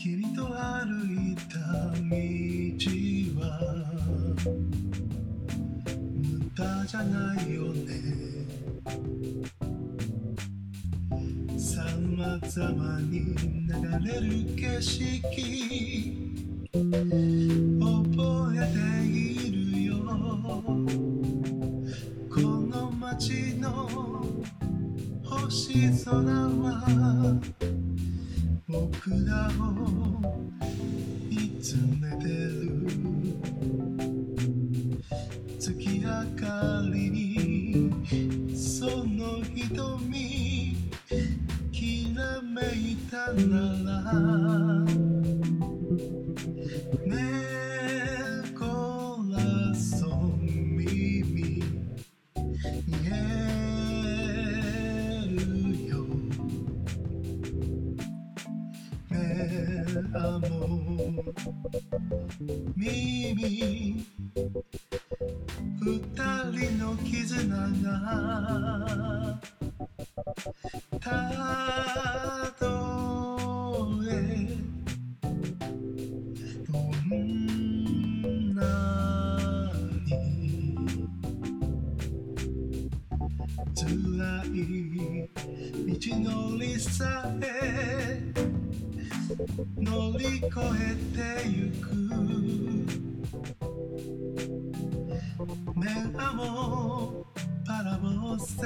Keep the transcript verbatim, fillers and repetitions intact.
君と歩いた道は無駄じゃないよね。様々に流れる景色覚えているよ。この街の星空は僕らを見つめてる。月明かりにその瞳きらめいたならねえコラソ耳見えるよ。目あも耳二人の絆がたとえどんなに辛い道のりさえ乗り越えてゆく。目あもパラボセ